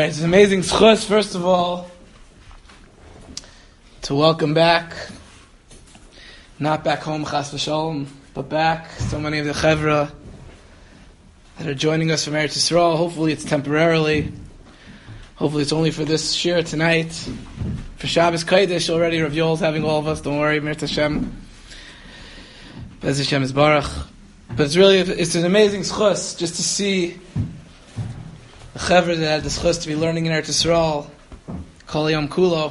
Alright, it's an amazing schus, first of all, to welcome back, not back home, chas v'shalom, but back, so many of the chevra that are joining us from Eretz Yisrael. Hopefully it's temporarily, hopefully it's only for this shir tonight. For Shabbos Kodesh, already Rav Yoel's having all of us, don't worry, Mirz Hashem, Bez Hashem is Baruch. But it's an amazing schus, just to see the chevra that had the schus to be learning in Eretz Yisrael, Kol Yom Kulo.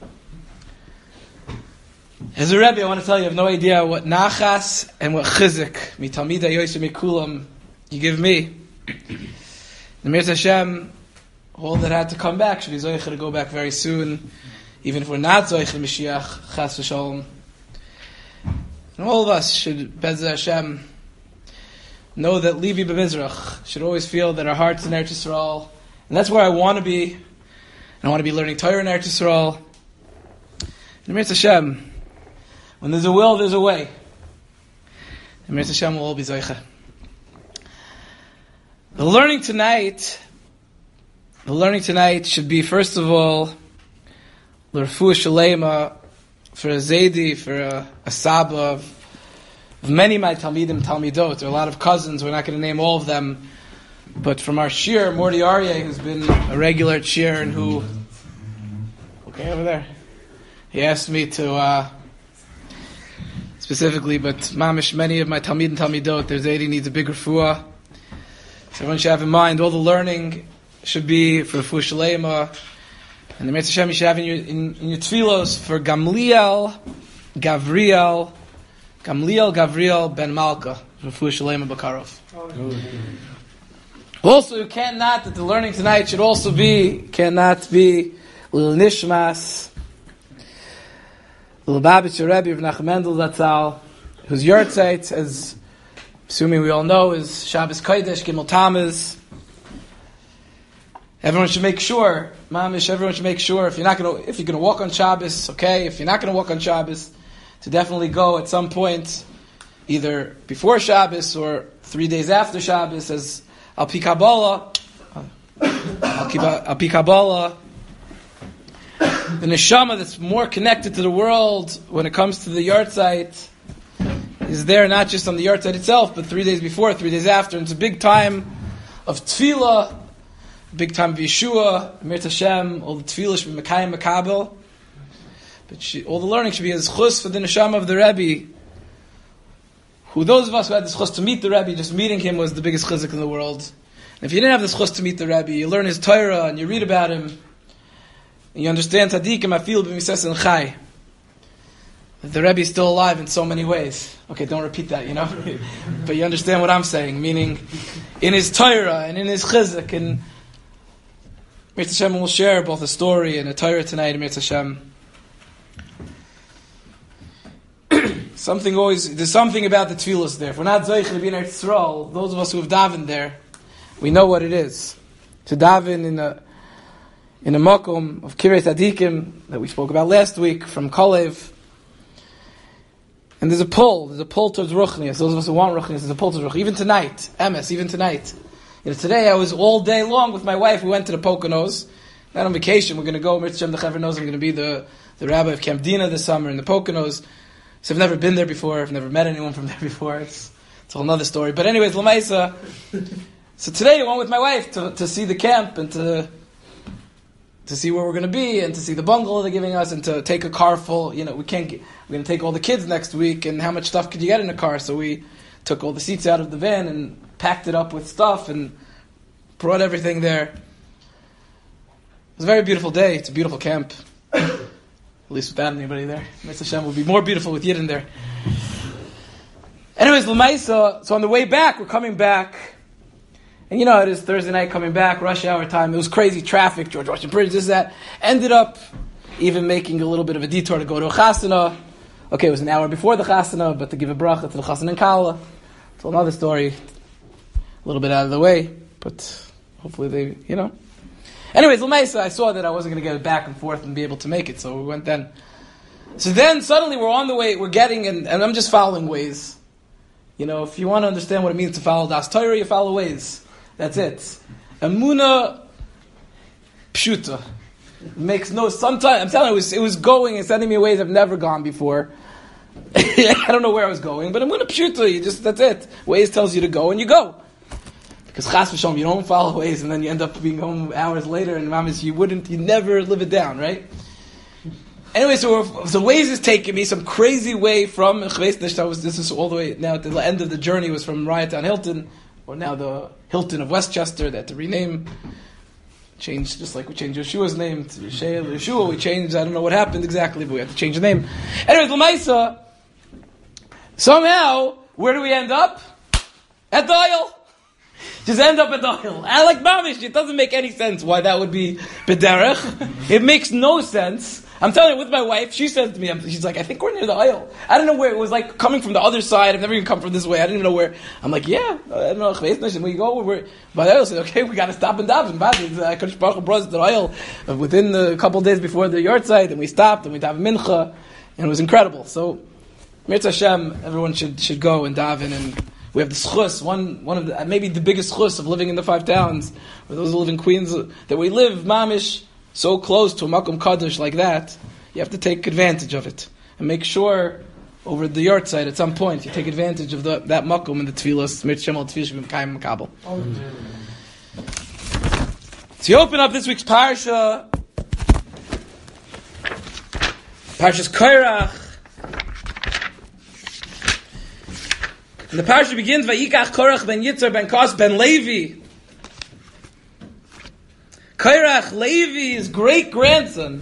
As a Rebbe, I want to tell you, I have no idea what nachas and what chizik, mitalmida yoyse mikulam, you give me. The Mirz Hashem, all that had to come back, should be zoicha to go back very soon, even if we're not zoicha Mashiach, chas v'shalom. And all of us should, Bez Hashem, know that Levi B'Mizrach should always feel that our heart's in Eretz Yisrael, and that's where I want to be. And I want to be learning Torah in Eretz Yisrael. And Mirz Hashem, when there's a will, there's a way. And Mirz Hashem will all be Zoicha. The learning tonight should be, first of all, L'Refuah Shalema, for a Zaydi, for a Saba of many of my Talmidim, Talmidot. There are a lot of cousins, we're not going to name all of them. But from our Shir, Morty Aryeh, who's been a regular Shir and who... Okay, over there. He asked me to... specifically, but mamish, many of my Talmid and Talmidot, there's 80 needs a big refuah. So everyone should have in mind, all the learning should be for refuah shalema. And the Mirz Hashem you should have in your tefillos for Gamliel Gavriel Ben Malka, refuah shalema Bakarov. Also, you cannot, that the learning tonight should also be, cannot be Lil Nishmas, Lil Babich Rebbe of Nachum Mendel Zatzal, whose yahrzeit, as assuming we all know, is Shabbos Kodesh, Gimel Tammuz. Everyone should make sure, mamish, everyone should make sure, if you're going to walk on Shabbos, okay, if you're not going to walk on Shabbos, to definitely go at some point, either before Shabbos or 3 days after Shabbos, as Al Pi Kabbalah, the neshama that's more connected to the world when it comes to the yahrzeit is there not just on the yahrzeit itself, but 3 days before, 3 days after. And it's a big time of tefillah, a big time of Yeshua, Mirz Hashem, all the tefillah should be Mekayim Mekabel. But all the learning should be as chus for the neshama of the Rebbe, who those of us who had this chus to meet the Rebbe, just meeting him was the biggest chizik in the world. And if you didn't have this chus to meet the Rebbe, you learn his Torah and you read about him, and you understand tzaddikim afil b'mises and chai. The Rebbe is still alive in so many ways. Okay, don't repeat that, but you understand what I'm saying. Meaning, in his Torah and in his chizuk, and Mirz Hashem will share both a story and a Torah tonight. Mirz Hashem. There's something about the tefillos there. If we're not zoich to be in Eretz Yisrael, those of us who have davened there, we know what it is to daven in a makom of Kirei Tzadikim that we spoke about last week from Kalev. And there's a pull towards Ruchnias. Those of us who want Ruchnias, there's a pull towards Ruchnias. Even tonight, even tonight. Today I was all day long with my wife. We went to the Poconos. Not on vacation. We're going to go. Mirz Hashem, the Chaver knows I'm going to be the rabbi of Camp Dina this summer in the Poconos. So I've never been there before. I've never met anyone from there before. It's a whole other story. But anyways, Lamaisa. So today I went with my wife to see the camp and to see where we're going to be and to see the bungalow they're giving us and to take a car full. We're going to take all the kids next week, and how much stuff could you get in a car? So we took all the seats out of the van and packed it up with stuff and brought everything there. It was a very beautiful day. It's a beautiful camp. At least without anybody there. Mirz Hashem will be more beautiful with Yidden there. Anyways, L'maisa, so on the way back, we're coming back. And it is Thursday night coming back, rush hour time. It was crazy traffic, George Washington Bridge, this, that. Ended up even making a little bit of a detour to go to a chasana. Okay, it was an hour before the chasana, but to give a bracha to the chasana in Kala. It's another story. A little bit out of the way, but hopefully they, Anyways, L'maisa, I saw that I wasn't going to get it back and forth and be able to make it, so we went then. So then suddenly we're on the way, we're getting, and I'm just following ways. If you want to understand what it means to follow Das Torah, you follow ways. That's it. Emunah pshuta. It makes no. Sometimes I'm telling you, it was going and sending me ways I've never gone before. I don't know where I was going, but I'm going to pshuta. That's it. Waze tells you to go, and you go. Because chas v'shalom, you don't follow Waze, and then you end up being home hours later, and mamas, you never live it down, right? Anyway, so Waze is taking me some crazy way from Chveisnish. This is all the way now at the end of the journey was from Riot Hilton, or now the Hilton of Westchester. They had to rename, change, just like we changed Yeshua's name to Yeshua. We changed. I don't know what happened exactly, but we had to change the name. Anyway, L'maisa. Somehow, where do we end up? At the aisle. Just end up at the aisle. I like mamish. It doesn't make any sense why that would be bederech. It makes no sense. I'm telling you, with my wife, she said to me, she's like, I think we're near the aisle. I don't know where. It was like coming from the other side. I've never even come from this way. I didn't even know where. I'm like, yeah, I don't know. And we go, but I said, okay, we got to stop and daven. Kodesh Baruch Hu brought us to the aisle within a couple of days before the yard site, and we stopped, and we davened mincha, and it was incredible. So, Mirz Hashem, everyone should go and daven, and we have the schus, one of the, maybe the biggest schus of living in the 5 towns, or those who live in Queens, that we live, mamish, so close to a Makom Kaddish like that. You have to take advantage of it. And make sure, over the yard site, at some point, you take advantage of that Makom and the Tfilas, Mirz Hashem al Tfilas B'Mekayim Makabel. So you open up this week's Parsha, Parshas Korach, and the Parsha begins, Vayikach Korach ben Yitzhar ben Kos ben Levi. Korach, Levi's great-grandson,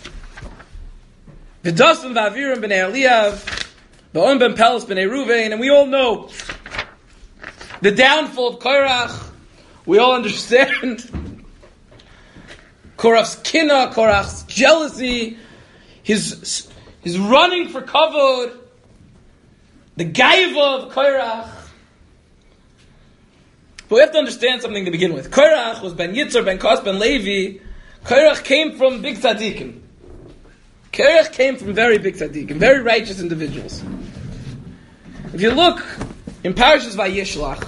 V'dosam v'avirim b'nei Eliyav, V'on ben Peles b'nei Ruvain, and we all know the downfall of Korach. We all understand Korach's kina, Korach's jealousy, his running for kavod, the gaiva of Korach. But we have to understand something to begin with. Korach was ben Yitzhar, ben Kos, ben Levi. Korach came from big tzaddikim. Korach came from very big tzaddikim, very righteous individuals. If you look in Parshas Vayishlach,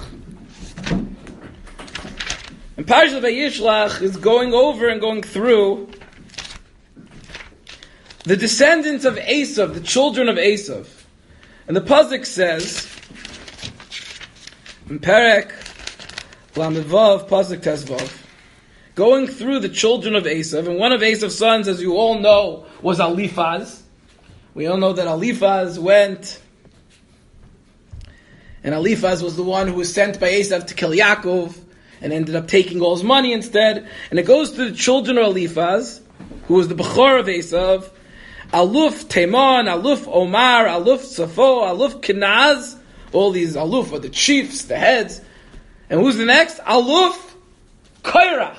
is going over and going through the descendants of Esav, the children of Esav. And the pasuk says, in Perek Lamevav, pasuk Tezvav, going through the children of Esav, and one of Esav's sons, as you all know, was Eliphaz. We all know that Eliphaz went, and Eliphaz was the one who was sent by Esav to kill Yaakov, and ended up taking all his money instead. And it goes to the children of Eliphaz, who was the Bechor of Esav, Aluf Teman, Aluf Omar, Aluf Safo, Aluf Kenaz. All these Aluf are the chiefs, the heads. And who's the next? Aluf Korach.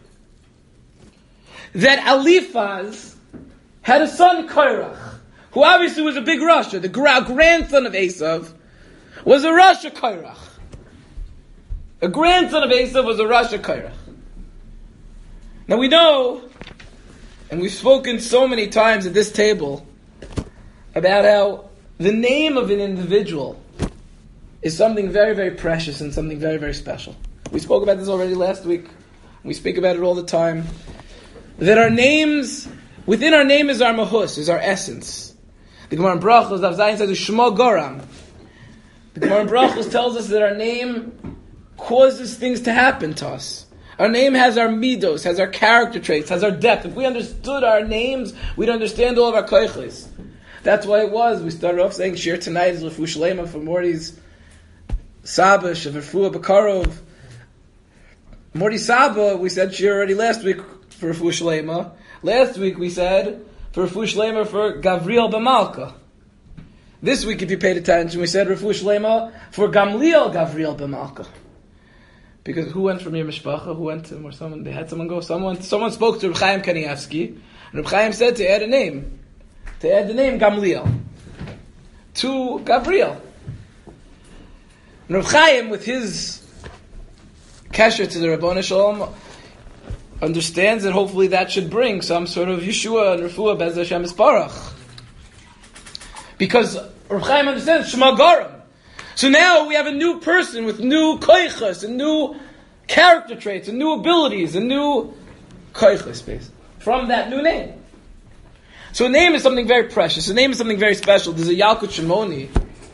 That Eliphaz had a son, Korach, who obviously was a big Rasha. The grandson of Esav was a Rasha Korach. A grandson of Esav was a Rasha Korach. Now we know, and we've spoken so many times at this table, about how the name of an individual is something very, very precious and something very, very special. We spoke about this already last week. We speak about it all the time. That our names, within our name is our mahus, is our essence. The Gemara in Brachos, Daf Zayin says, Shmo Goram. The Gemara in Brachos tells us that our name causes things to happen to us. Our name has our midos, has our character traits, has our depth. If we understood our names, we'd understand all of our koiches. That's why it was. We started off saying Shir tonight is Refu Shlema for Morty's Saba, Shavrfua Bakarov. Morty Saba, we said Shir already last week for Refu Shlema. Last week we said for Refu Shlema for Gavriel B'Malka. This week, if you paid attention, we said Refu Shlema for Gamliel Gavriel B'Malka. Because who went from your mishpacha? Who went to him? Or someone? They had someone go. Someone spoke to Reb Chaim Kanievsky, and Reb Chaim said to add a name, Gamliel to Gabriel. And Reb Chaim, with his kesher to the Rabboni Shalom, understands that hopefully that should bring some sort of Yeshua and Refuah Bez Hashem Isparach. Because Reb Chaim understands Shema Garam. So now we have a new person with new koiches and new character traits and new abilities and new Koiches space. From that new name. So a name is something very precious. A name is something very special. There's a Yalkut Shimoni.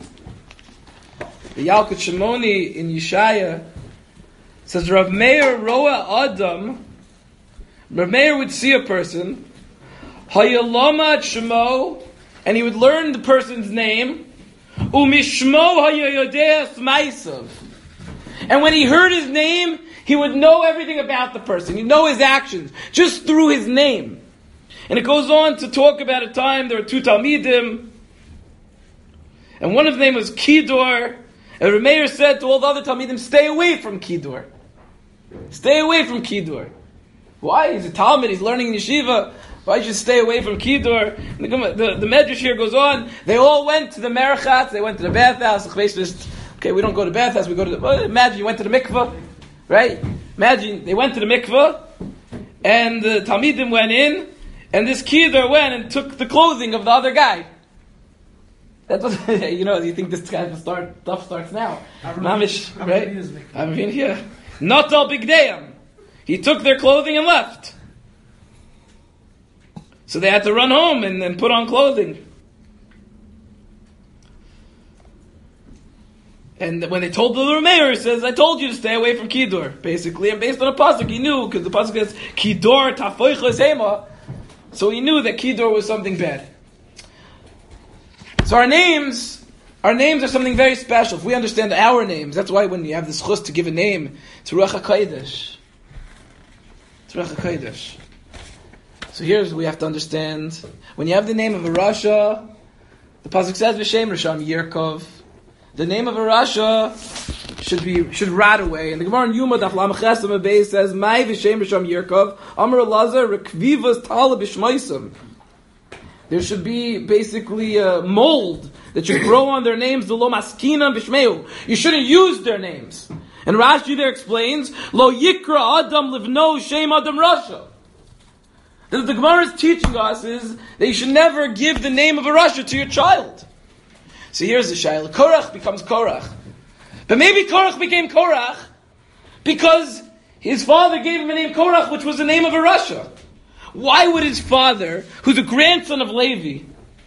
The Yalkut Shimoni in Yeshaya says, Rav Meir Roa Adam. Rav Meir would see a person, Hayalama Shemo, and he would learn the person's name, Umishmo Hayayodeas Maisav. And when he heard his name, he would know everything about the person. He'd know his actions, just through his name. And it goes on to talk about a time there were two Talmidim, and one of them was Kidor, and Rav Meir said to all the other Talmidim, stay away from Kidor. Stay away from Kidor. Why? He's a Talmud, he's learning in yeshiva. Why should you stay away from Kidor? The Medrash here goes on. They all went to the Merchatz, they went to the bathhouse. Okay, we don't go to bathhouse, we go to the... Imagine you went to the mikveh, right? Imagine they went to the mikveh, and the Talmidim went in, and this Kidor went and took the clothing of the other guy. That was, you think this guy stuff starts now. Mamish, right? I'm here. Not all big dayam. He took their clothing and left. So they had to run home and then put on clothing. And when they told the mayor, he says, I told you to stay away from Kidor, basically. And based on a pasuk, he knew, because the pasuk says, Kidor tafoiches hema. So he knew that Kidor was something bad. So our names are something very special. If we understand our names, that's why when you have this chus to give a name, it's Ruach HaKodesh. It's Ruach HaKodesh. So here's what we have to understand. When you have the name of a Rasha, the pasuk says, V'shem Risham Yerkov. The name of a Rasha should rot away. And the Gemara in Yuma Daf Lam Chesam Abayis says, Mai V'shem Risham Yerkov, Amar Elazar Rekvivas Tala B'shmaisam. There should be basically a mold that should grow on their names, the Lo Maskina B'shmeu. You shouldn't use their names. And Rashi there explains, Lo Yikra Adam Livno Shem Adam Rasha. That the Gemara is teaching us is that you should never give the name of a Rasha to your child. So here's the shayla. Korach becomes Korach. But maybe Korach became Korach because his father gave him a name Korach, which was the name of a Rasha. Why would his father, who's a grandson of Levi,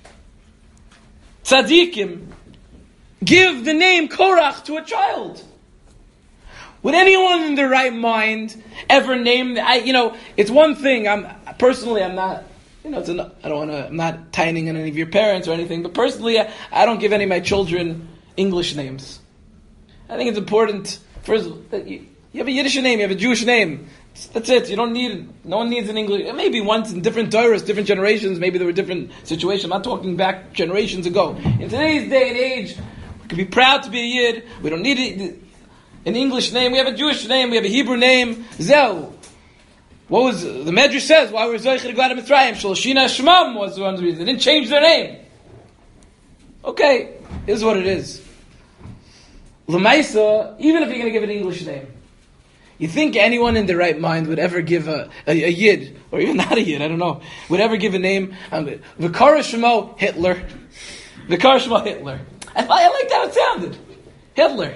Tzadikim, give the name Korach to a child? Would anyone in their right mind ever name? It's one thing. I'm not. I'm not tining on any of your parents or anything. But personally, I don't give any of my children English names. I think it's important. First, that you have a Yiddish name, you have a Jewish name. That's it. No one needs an English. Maybe once in different Torahs, different generations, maybe there were different situations. I'm not talking back generations ago. In today's day and age, we can be proud to be a Yid. We don't need an English name. We have a Jewish name. We have a Hebrew name. Zeu. What was the Medrash says? Why were Zoicher to go out of Mitzrayim? Shloshina Shemam was one reason. They didn't change their name. Okay, here's what it is. L'maisa, even if you're going to give an English name, you think anyone in their right mind would ever give a Yid, or even not a Yid, I don't know, would ever give a name? V'kara Shemo Hitler. V'kara Shemo Hitler. I liked how it sounded. Hitler.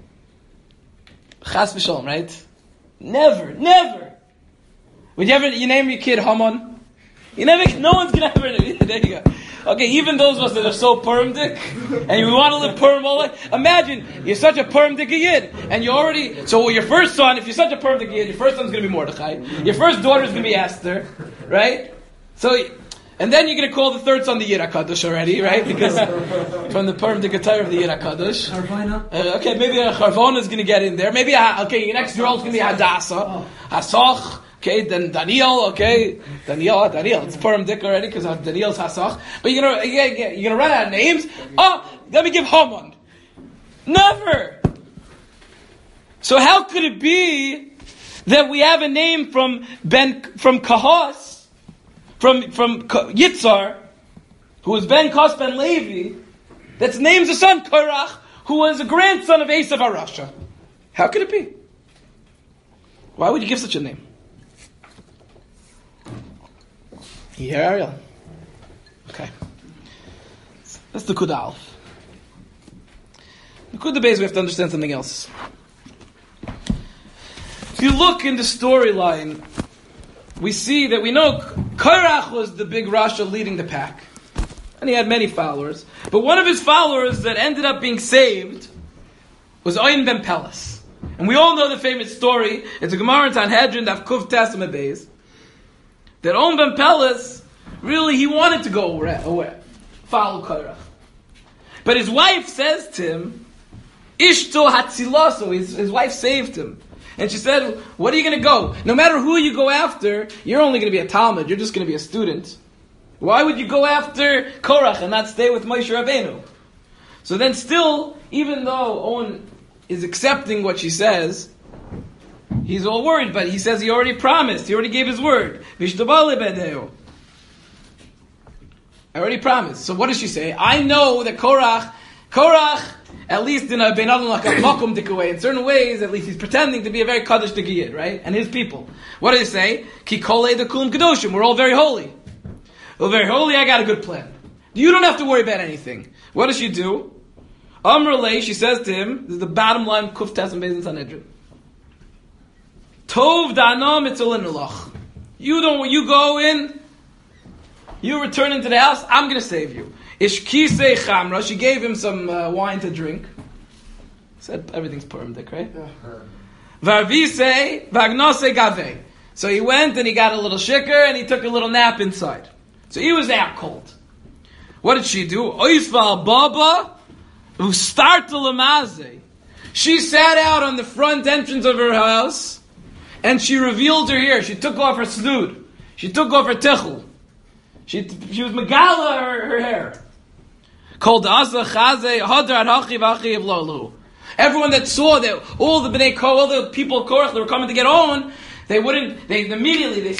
Chas v'shalom, right? Never. Would you name your kid Haman? No one's gonna ever. There you go. Okay, even those of us that are so permdik, and you want to live perm all life. Imagine you're such a permdik yid, and you already. So your first son, if you're such a permdik yid, your first son's gonna be Mordechai. Your first daughter's gonna be Esther, right? So, and then you're gonna call the third son the Yid HaKadosh already, right? Because from the permdik attire of the Yid HaKadosh. Okay, maybe a Charvona is gonna get in there. Maybe your next girl's gonna be Hadassah, Hasach. Okay, then Daniel, Daniel, it's Purim Dick already because Daniel's Hasach. But you're gonna run out of names. Oh, let me give Haman. Never. So how could it be that we have a name from Kahos, from Yitzhar, who was Ben Kos Ben Levi, that's names a son Korach, who was a grandson of Esav HaRasha? How could it be? Why would you give such a name? You hear Ariel? Okay. That's the Kud Aleph. The Kud Beis, we have to understand something else. If you look in the storyline we see that we know Korach was the big Rasha leading the pack. And he had many followers. But one of his followers that ended up being saved was Oyin ben Pelas. And we all know the famous story. It's a Gemara in Sanhedrin, Daf Kuf Testament Beis. That Oyin ben Pelas, really, he wanted to go away, follow Korach. But his wife says to him, Ishto Hatzilaso, his wife saved him. And she said, what are you going to go? No matter who you go after, you're only going to be a Talmud, you're just going to be a student. Why would you go after Korach and not stay with Moshe Rabbeinu? So then still, even though Owen is accepting what she says, he's all worried, but he says he already promised, he already gave his word. I already promised. So what does she say? I know that Korach, at least in a Ben Adam like a makom dik way, in certain ways, at least he's pretending to be a very kaddish dikiyid, right? And his people. What do they say? Ki kolei de kulam kadoshim. We're all very holy. Well, very holy. I got a good plan. You don't have to worry about anything. What does she do? Amrulay, she says to him. This is the bottom line. Kuf Tesam Beis in Sanhedrin. Tov da'anam etzolin elach. You go in. You return into the house. I'm going to save you. Ishkisei chamra. She gave him some wine to drink. Said everything's permdik, right? Varvisei vagnose gavei. So he went and he got a little shikr and he took a little nap inside. So he was out cold. What did she do? Oisval baba who started lamaze. She sat out on the front entrance of her house and she revealed her hair. She took off her snood. She took off her tichel. She was megala her hair. Called Asa Chaze Hadar Hachi Vachi Evlolu. Everyone that saw that all the Bnei Korach, all the people of Korach that were coming to get on, they immediately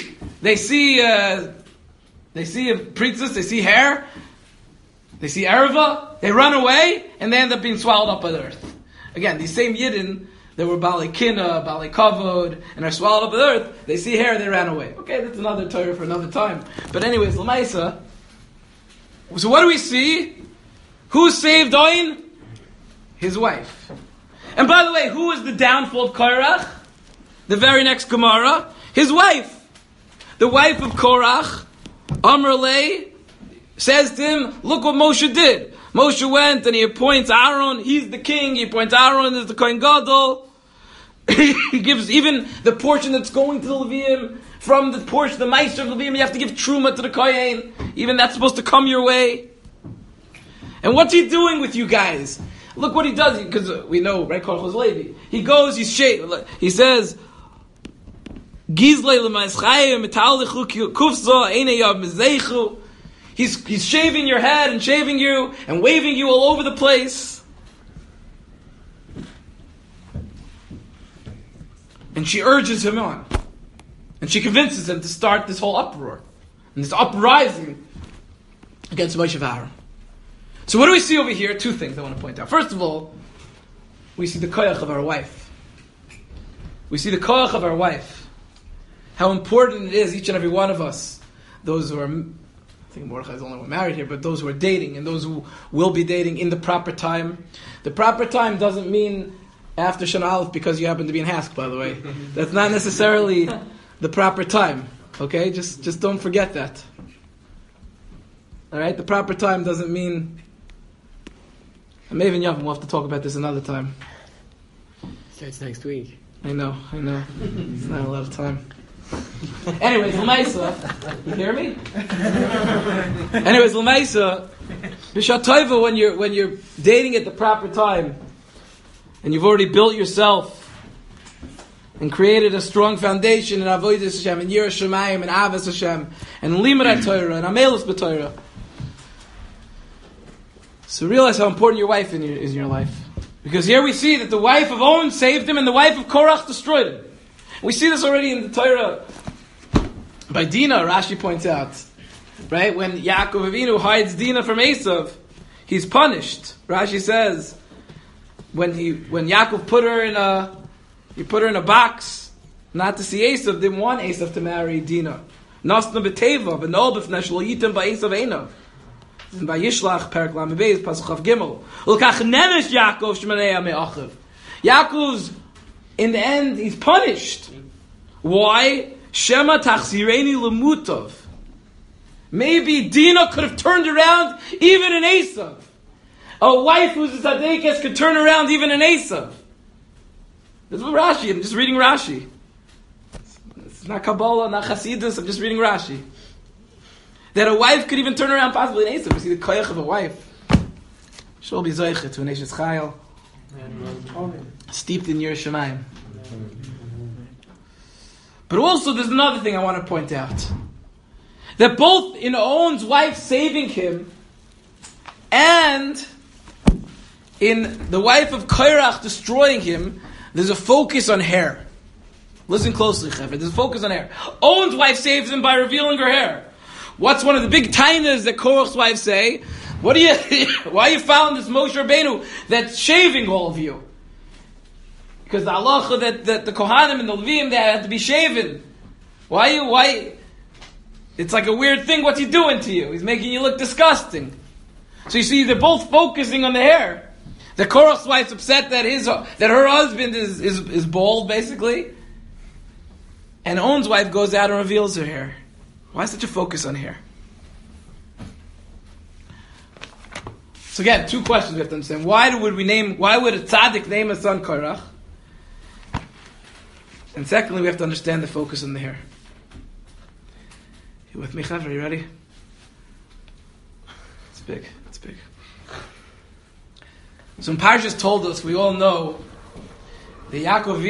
they see a princess, they see hair, they see Erva, they run away, and they end up being swallowed up by the earth. Again, these same Yidden, they were Baalei Kina, Baalei Kavod, and are swallowed up by the earth, they see hair, they ran away. Okay, that's another Torah for another time. But anyways, Lamaisa, so what do we see? Who saved Oin? His wife. And by the way, who was the downfall of Korach? The very next Gemara, his wife. The wife of Korach, Amrulay, says to him, look what Moshe did. Moshe went and he appoints Aaron, he's the king, he appoints Aaron as the Kohen Gadol. He gives even the portion that's going to the Leviim, from the portion, the Meister of Leviim, you have to give Truma to the Kohen. Even that's supposed to come your way. And what's he doing with you guys? Look what he does, because we know, right, Korach Levi. He goes, he says, He's shaving your head and shaving you and waving you all over the place. And she urges him on. And she convinces him to start this whole uproar. And this uprising against Moshe Aaron. So what do we see over here? Two things I want to point out. First of all, we see the koyach of our wife. We see the koyach of our wife. How important it is, each and every one of us, those who are, I think Mordechai is the only one married here, but those who are dating and those who will be dating in the proper time. The proper time doesn't mean after Shana Aleph because you happen to be in Hask, by the way. That's not necessarily the proper time. Okay? Just don't forget that. Alright? The proper time doesn't mean... I'm even young, we'll have to talk about this another time. Starts next week. I know. It's not a lot of time. Anyways, L'maisa, you hear me? Anyways, L'maisa, B'shat Tova, when you're dating at the proper time, and you've already built yourself, and created a strong foundation in Avodas Hashem, and Yiras Shamayim, and Avos Hashem, and Limud Torah, and Amelus B'Torah. So realize how important your wife is in your life. Because here we see that the wife of On saved him, and the wife of Korach destroyed him. We see this already in the Torah. By Dinah, Rashi points out, right? When Yaakov Avinu hides Dinah from Esav, he's punished. Rashi says, when Yaakov put her in a box, not to see Esav, didn't want Esav to marry Dinah. Nasna b'teva, v'nol b'fnesh lo yitem ba'esav einav. And by Yishlach, Perek Lamed Beis, Pasuk Chav Gimel. L'kach nenesh Yaakov shmanei me'achiv. Yaakov's, in the end, he's punished. Why? Shema tachzireni lemutov. Maybe Dinah could have turned around even in Esav. A wife who's a tzaddikas could turn around even in Esav. This is what Rashi, I'm just reading Rashi. It's not Kabbalah, not Hasidus, I'm just reading Rashi. That a wife could even turn around possibly in Esav. We see the koyach of a wife. She'll be zoichet to an Eshes Chayil. Steeped in Yerushalayim. But also there's another thing I want to point out. That both in On's wife saving him and in the wife of Korach destroying him, there's a focus on hair. Listen closely, Chaver. There's a focus on hair. On's wife saves him by revealing her hair. What's one of the big tainas that Korach's wife say? Why are you following this Moshe Rabbeinu that's shaving all of you? Because the halacha that the Kohanim and the Levim, they had to be shaven. Why? It's like a weird thing. What's he doing to you? He's making you look disgusting. So you see, they're both focusing on the hair. The Korach's wife's upset that her husband is bald, basically. And On's wife goes out and reveals her hair. Why such a focus on hair? So again, two questions we have to understand. Why would a tzaddik name a son Korach? And secondly, we have to understand the focus on the hair. You with me, Chaver? Are you ready? It's big. So when Parshas told us, we all know that Yaakov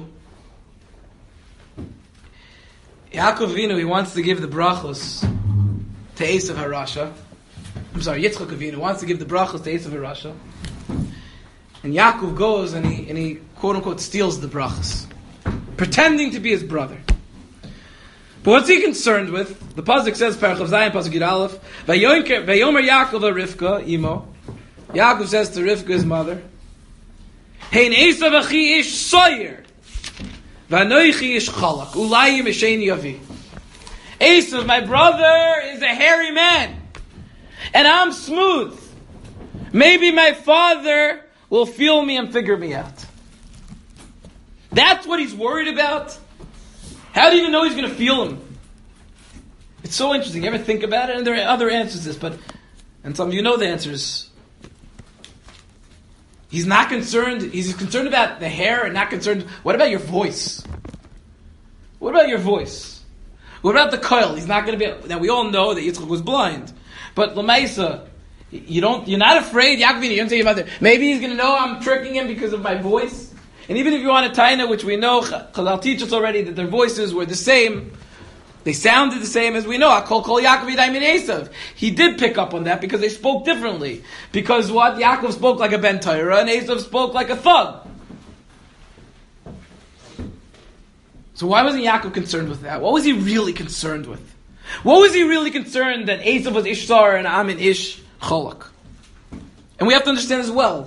Avinu, he wants to give the brachos to Esav HaRasha. Yitzchak Avinu wants to give the brachos to Esav HaRasha. And Yaakov goes and he quote unquote steals the brachos, pretending to be his brother. But what's he concerned with? The pasuk says, Perach of Zayin, pasuk Yud Aleph, Vayomer Yaakov Rivka imo. Yaakov says to Rivka, his mother, Hein Esav achi ish soyer, v'anoichi ish chalak, ulayim esheini avi. Esav, my brother, is a hairy man, and I'm smooth. Maybe my father will feel me and figure me out. That's what he's worried about? How do you even know he's going to feel him? It's so interesting. You ever think about it? And there are other answers to this, and some of you know the answers. He's not concerned. He's concerned about the hair and not concerned. What about your voice? What about your voice? What about the coil? He's not going to be. Now we all know that Yitzchak was blind, but Lamaisa, you're not afraid. Yaakov, you don't say about that. Maybe he's going to know I'm tricking him because of my voice. And even if you want a taina, which we know, Chazal teach us already that their voices were the same, they sounded the same as we know. Kol Yaakov Yidai Min Esav. He did pick up on that because they spoke differently. Because what? Yaakov spoke like a Ben Torah and Esav spoke like a thug. So why wasn't Yaakov concerned with that? What was he really concerned with? What was he really concerned that Esav was Ishtar and Amin Ish Cholak? And we have to understand as well.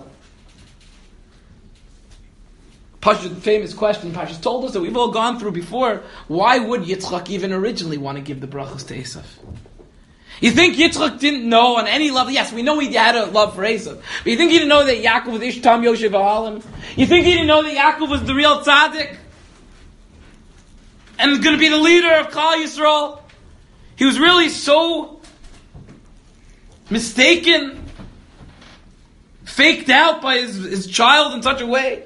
Pashas, the famous question Pashas told us that we've all gone through before. Why would Yitzchak even originally want to give the brachos to Esav? You think Yitzchak didn't know on any level? Yes, we know he had a love for Esav. But you think he didn't know that Yaakov was Ishtam Yoshev Ahalim? You think he didn't know that Yaakov was the real tzaddik? And was going to be the leader of Klal Yisrael? He was really so mistaken, faked out by his child in such a way.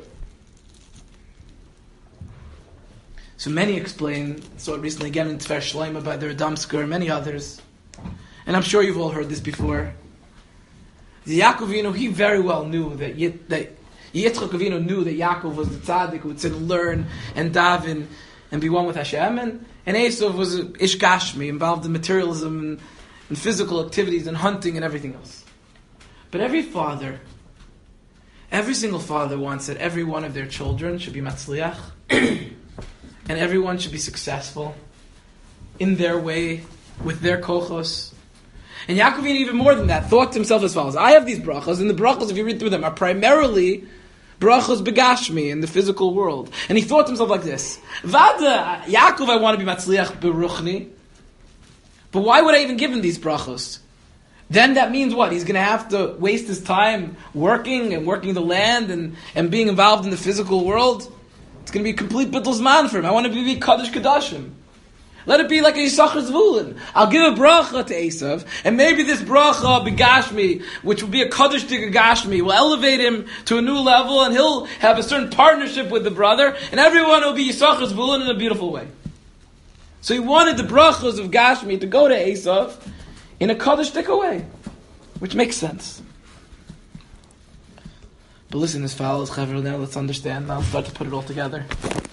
So many explain, saw it recently again in Tver Shleima by the Radomsker and many others, and I'm sure you've all heard this before. The Yaakov Avinu, he very well knew that Yitzchak Avinu knew that Yaakov was the tzaddik who would sit and learn and daven and be one with Hashem, and Esav was Ish Gashmi, involved in materialism and physical activities and hunting and everything else. But every single father wants that every one of their children should be Matzliach, and everyone should be successful in their way, with their kochos. And Yaakov Avinu, even more than that, thought to himself as follows: I have these brachos, and the brachos, if you read through them, are primarily brachos begashmi, in the physical world. And he thought to himself like this: Vada, Yaakov, I want to be matzliach beruchni, but why would I even give him these brachos? Then that means what? He's going to have to waste his time working the land and being involved in the physical world. It's going to be a complete bittul zman for him. I want to be Kaddish Kadashim. Let it be like a Yisachar Zvulun. I'll give a bracha to Esav, and maybe this bracha begashmi, which will be a Kaddish to Gashmi, will elevate him to a new level, and he'll have a certain partnership with the brother, and everyone will be Yisachar Zvulun in a beautiful way. So he wanted the brachas of Gashmi to go to Esav in a Kaddish way, which makes sense. But listen, this follows, Chaver, now let's understand, now I'll start to put it all together.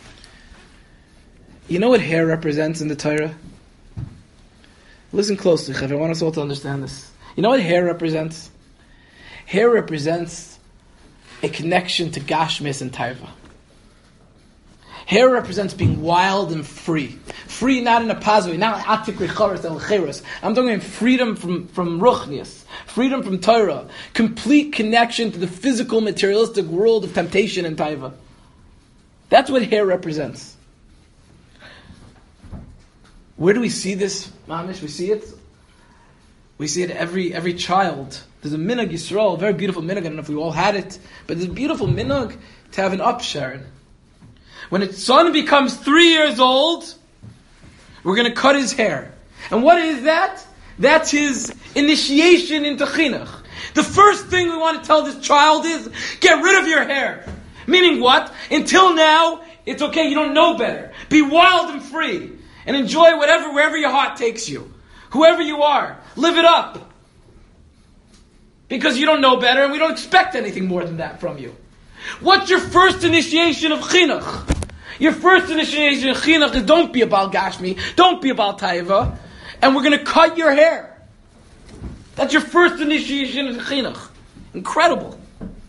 You know what hair represents in the Torah? Listen closely, Chaver, I want us all to understand this. You know what hair represents? Hair represents a connection to Gashmis and Taiva. Hair represents being wild and free. Free not in a positive way, not atik recharas and lecheras. I'm talking about freedom from ruchnius, freedom from Torah, complete connection to the physical, materialistic world of temptation and taiva. That's what hair represents. Where do we see this, Mamish? We see it. We see it every child. There's a minhag Yisrael, a very beautiful minhag. I don't know if we all had it, but there's a beautiful minhag to have an upsharon. When its son becomes 3 years old, we're going to cut his hair. And what is that? That's his initiation into chinuch. The first thing we want to tell this child is, get rid of your hair. Meaning what? Until now, it's okay, you don't know better. Be wild and free. And enjoy wherever your heart takes you. Whoever you are, live it up. Because you don't know better, and we don't expect anything more than that from you. What's your first initiation of chinuch? Your first initiation of chinuch is don't be about Gashmi, don't be about Taiva, and we're going to cut your hair. That's your first initiation of chinuch. Incredible.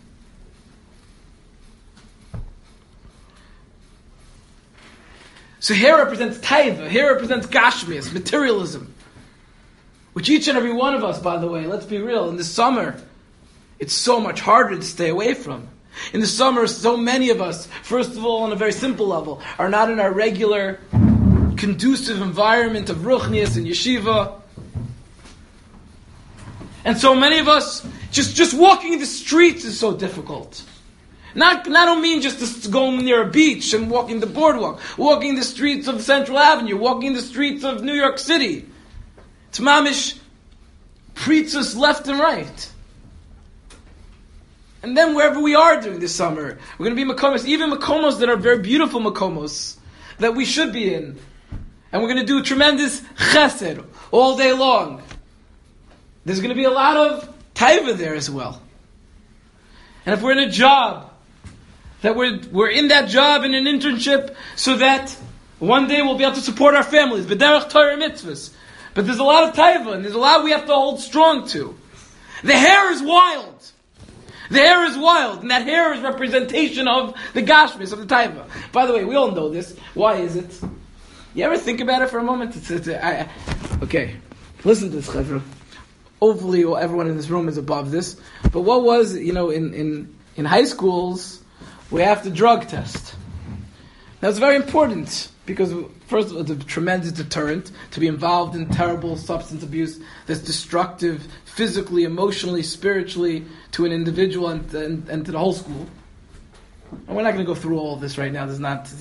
So hair represents Taiva, hair represents Gashmias, materialism. Which each and every one of us, by the way, let's be real, in the summer, it's so much harder to stay away from. In the summer, so many of us, first of all, on a very simple level, are not in our regular, conducive environment of ruchnias and yeshiva. And so many of us, just walking the streets is so difficult. I don't mean just to go near a beach and walking the boardwalk, walking the streets of Central Avenue, walking the streets of New York City. It's mamish, preaches left and right. And then wherever we are during this summer, we're going to be makomos, even makomos that are very beautiful makomos, that we should be in. And we're going to do tremendous chesed all day long. There's going to be a lot of taiva there as well. And if we're in a job, that we're in that job in an internship, so that one day we'll be able to support our families. B'derech Torah mitzvahs. But there's a lot of taiva, and there's a lot we have to hold strong to. The hair is wild. The hair is wild, and that hair is representation of the gashmis, of the taiva. By the way, we all know this. Why is it? You ever think about it for a moment? Okay, listen to this, Chevra. Hopefully everyone in this room is above this. But what was, in high schools, we have to drug test. Now it's very important, because first of all, it's a tremendous deterrent to be involved in terrible substance abuse that's destructive physically, emotionally, spiritually to an individual and to the whole school. And we're not going to go through all of this right now. This is not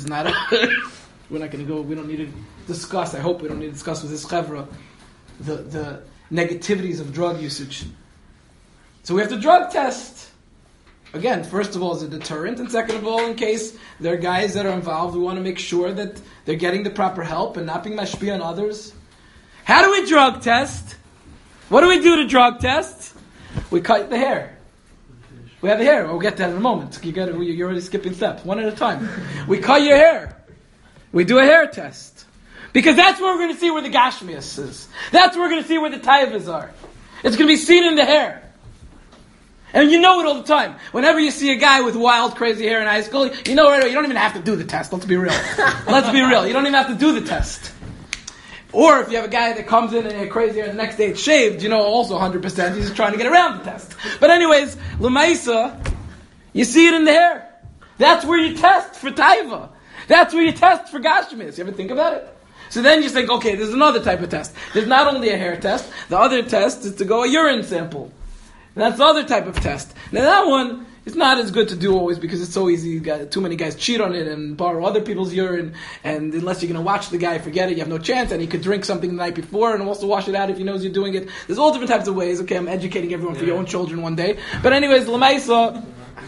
we're not going to go, we don't need to discuss, I hope we don't need to discuss with this chevra the negativities of drug usage. So we have to drug test. Again, first of all, as a deterrent, and second of all, in case there are guys that are involved, we want to make sure that they're getting the proper help and not being mashpia on others. How do we drug test? What do we do to drug test? We cut the hair. We have the hair. We'll get to that in a moment. You're already skipping steps, one at a time. We cut your hair. We do a hair test. Because that's where we're going to see where the gashmias is. That's where we're going to see where the taivas are. It's going to be seen in the hair. And you know it all the time. Whenever you see a guy with wild, crazy hair in high school, you know right away, you don't even have to do the test. Let's be real. Let's be real. You don't even have to do the test. Or if you have a guy that comes in and has crazy hair and the next day it's shaved, also 100%, he's just trying to get around the test. But anyways, L'maisa, you see it in the hair. That's where you test for taiva. That's where you test for gashmis. You ever think about it? So then you think, okay, there's another type of test. There's not only a hair test, the other test is to go a urine sample. And that's the other type of test. Now that one, It's not as good to do always because it's so easy. Too many guys cheat on it and borrow other people's urine. And unless you're going to watch the guy, forget it. You have no chance. And he could drink something the night before and also wash it out if he knows you're doing it. There's all different types of ways. Okay, I'm educating everyone for your own children one day. But anyways, Lamaisa,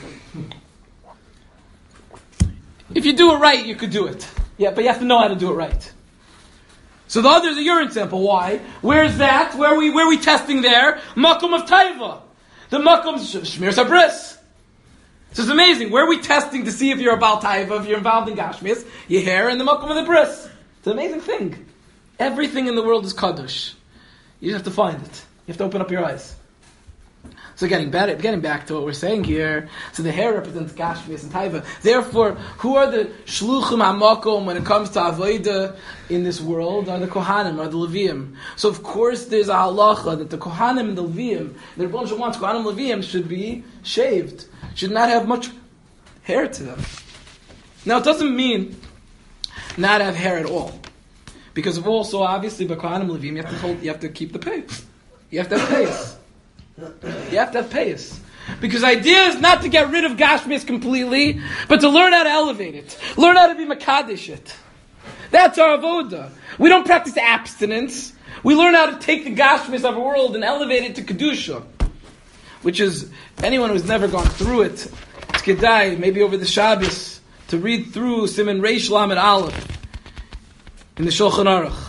if you do it right, you could do it. Yeah, but you have to know how to do it right. So the other is a urine sample. Why? Where's that? Where are we testing there? Makom of Taiva. The Makom Shmir Sabris. So it's amazing. Where are we testing to see if you're about Taiva, if you're involved in Gashmis? Your hair and the Makom of the Bris. It's an amazing thing. Everything in the world is Kaddish. You just have to find it. You have to open up your eyes. So getting back to what we're saying here, so the hair represents Gashmis and Taiva. Therefore, who are the Shluchim HaMakom when it comes to Avodah in this world? Are the Kohanim, are the Leviim. So of course there's a halacha that the Kohanim and the Leviim, the Rebbeinu Shalom wants Kohanim and Leviim should be shaved. Should not have much hair to them. Now it doesn't mean not have hair at all. Because of also, obviously, by Kohanim and Leviim, you have to keep the pace. You have to have pace. You have to have pace. Because the idea is not to get rid of Gashmis completely, but to learn how to elevate it. Learn how to be Makadish it. That's our avoda. We don't practice abstinence. We learn how to take the Gashmis of our world and elevate it to Kedusha. Which is, anyone who's never gone through it, it's Kedai, maybe over the Shabbos, to read through Siman Reish Lamed Aleph in the Shulchan Aruch.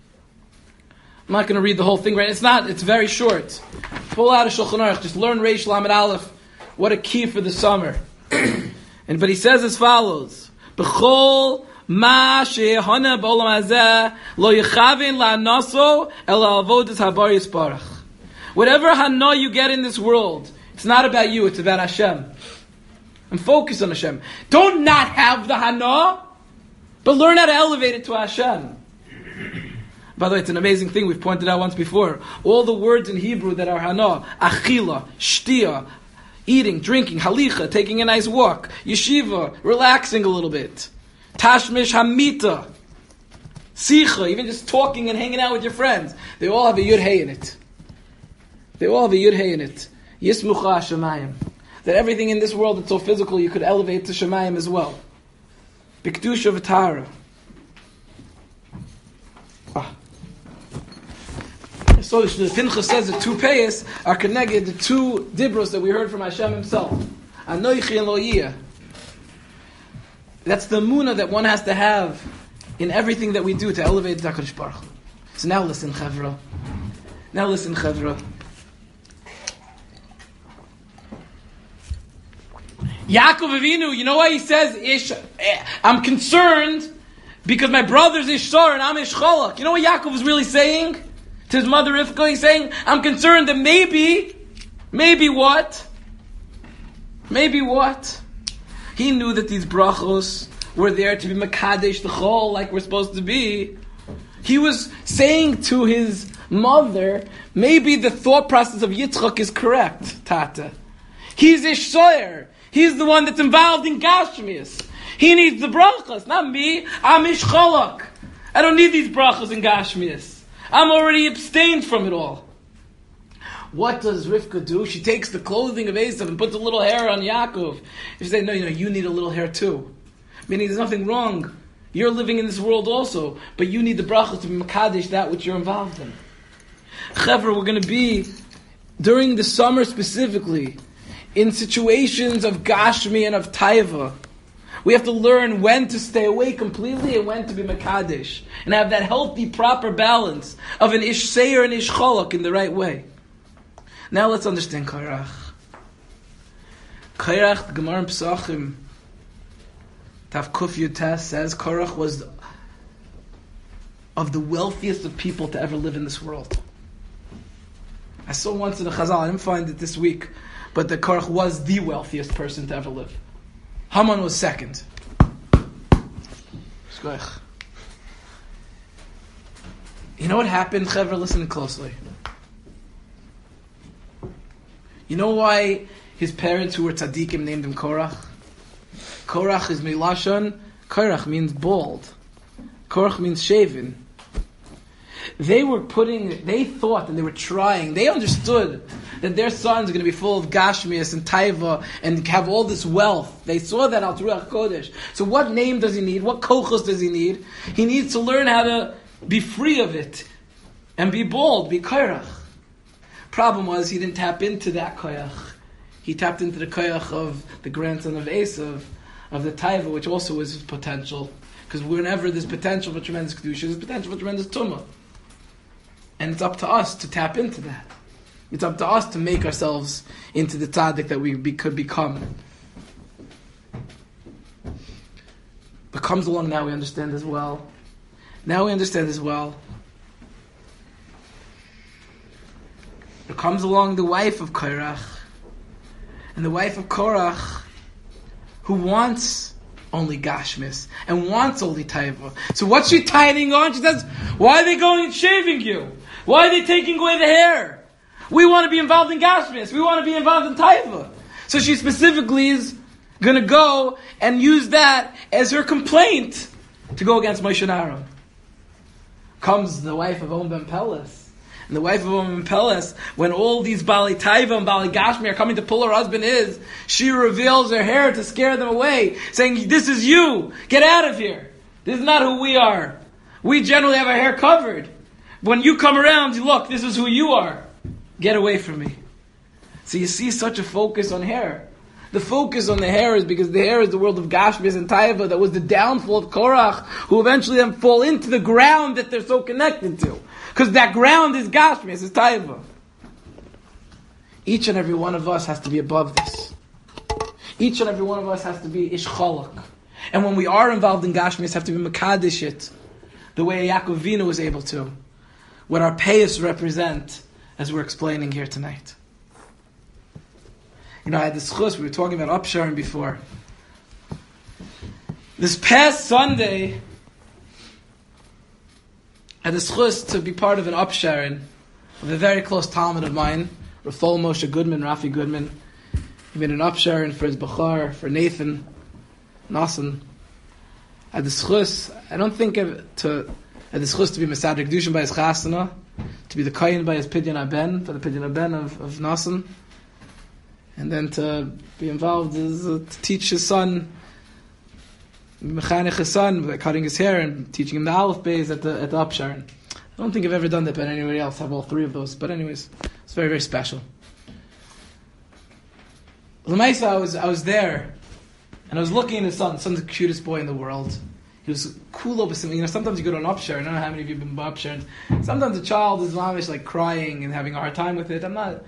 I'm not going to read the whole thing right. It's very short. Pull out a Shulchan Aruch. Just learn Reish Lamed Aleph. What a key for the summer. But he says as follows. B'chol ma shehana b'olam hazeh lo yechavin la'naso el avodas habar yisparach. Whatever hana you get in this world, it's not about you, it's about Hashem. And focus on Hashem. Don't not have the hana, but learn how to elevate it to Hashem. By the way, it's an amazing thing we've pointed out once before. All the words in Hebrew that are hana, achila, shtia, eating, drinking, halicha, taking a nice walk, yeshiva, relaxing a little bit, tashmish hamita, sicha, even just talking and hanging out with your friends. They all have a yud hey in it. Yismucha Shemayim. That everything in this world that's so physical, you could elevate to Shemayim as well. B'kedusha v'tahara. So the Pinchas says the two payas are connected, the two dibros that we heard from Hashem himself. Anoichi and Loiyah. That's the emunah that one has to have in everything that we do to elevate the HaKadosh Baruch Hu. So now listen, Chevra. Yaakov Avinu, you know why he says, I'm concerned because my brother's Ishtar and I'm Ishcholak. You know what Yaakov is really saying to his mother Rivka? He's saying, I'm concerned that maybe what? He knew that these brachos were there to be Makadesh the Chol like we're supposed to be. He was saying to his mother, maybe the thought process of Yitzchak is correct, Tata. He's Ishtar. He's the one that's involved in Gashmias. He needs the brachas, not me. I'm Ishcholak. I don't need these brachas in Gashmias. I'm already abstained from it all. What does Rivka do? She takes the clothing of Esav and puts a little hair on Yaakov. She says, no, you need a little hair too. Meaning there's nothing wrong. You're living in this world also, but you need the brachas to be Makadesh, that which you're involved in. Chevra, we're going to be, during the summer specifically, in situations of Gashmi and of Taiva. We have to learn when to stay away completely and when to be Makadesh. And have that healthy, proper balance of an Ish Seir and Ish Cholak in the right way. Now let's understand Kairach. Kairach, the Gemara in Pesachim, Tav Kuf Yud says Kairach was of the wealthiest of people to ever live in this world. I saw once in a Chazal, I didn't find it this week, but the Kairach was the wealthiest person to ever live. Haman was second. You know what happened, Chevra? Listen closely. You know why his parents, who were tzaddikim, named him Korach? Korach is Milashon. Korach means bald. Korach means shaven. They thought and they were trying, they understood that their sons are going to be full of Gashmias and Taiva and have all this wealth. They saw that al Ruach Kodesh. So what name does he need? What kochos does he need? He needs to learn how to be free of it and be bold, be koyrach. Problem was he didn't tap into that koyach. He tapped into the koyach of the grandson of Esav, of the Taiva, which also was his potential. Because whenever there's potential for tremendous kedusha, there's potential for tremendous tumah. And it's up to us to tap into that. It's up to us to make ourselves into the tzaddik that we could become. But comes along now, we understand as well. There comes along the wife of Korach. And the wife of Korach, who wants only Gashmis and wants only Taiva. So what's she tying on? She says, why are they going and shaving you? Why are they taking away the hair? We want to be involved in Gashmis. We want to be involved in Taiva. So she specifically is going to go and use that as her complaint to go against Moshe and Aaron. Comes the wife of Om Ben Peles. And the wife of Om Ben Peles, when all these Bali Taiva and Bali Gashmi are coming to pull her husband she reveals her hair to scare them away, saying, this is you, get out of here. This is not who we are. We generally have our hair covered. When you come around, you look, this is who you are. Get away from me. So you see such a focus on hair. The focus on the hair is because the hair is the world of Gashmis and Taiva that was the downfall of Korach, who eventually then fall into the ground that they're so connected to. Because that ground is Gashmis, is Taiva. Each and every one of us has to be above this. Each and every one of us has to be Ish Cholak. And when we are involved in Gashmis, have to be Makadish it, the way Yaakov Avinu was able to. What our payas represent, as we're explaining here tonight. I had this chus, we were talking about upsharing before. This past Sunday, I had this chus to be part of an upsharing of a very close talmid of mine, Rafal Moshe Goodman, Rafi Goodman. He made an upsharing for his Bachar, for Nathan Nassan. I had this chus, I had this chus to be Mesadrik Dushan by his chasana, to be the Kayin by his Pidyon Aben, for the Pidyon Aben of Nassan. And then to be involved is to teach his son, mechanech his son, by cutting his hair and teaching him the Aleph Beis at the Upsharon. I don't think I've ever done that, but anybody else have all three of those. But anyways, it's very, very special. L'maisa, I was there, and I was looking at his son. His son's the cutest boy in the world. He was cool over something. Sometimes you go to an Upsharon. I don't know how many of you have been by Upsharons. Sometimes a child is mamish like crying and having a hard time with it. I'm not.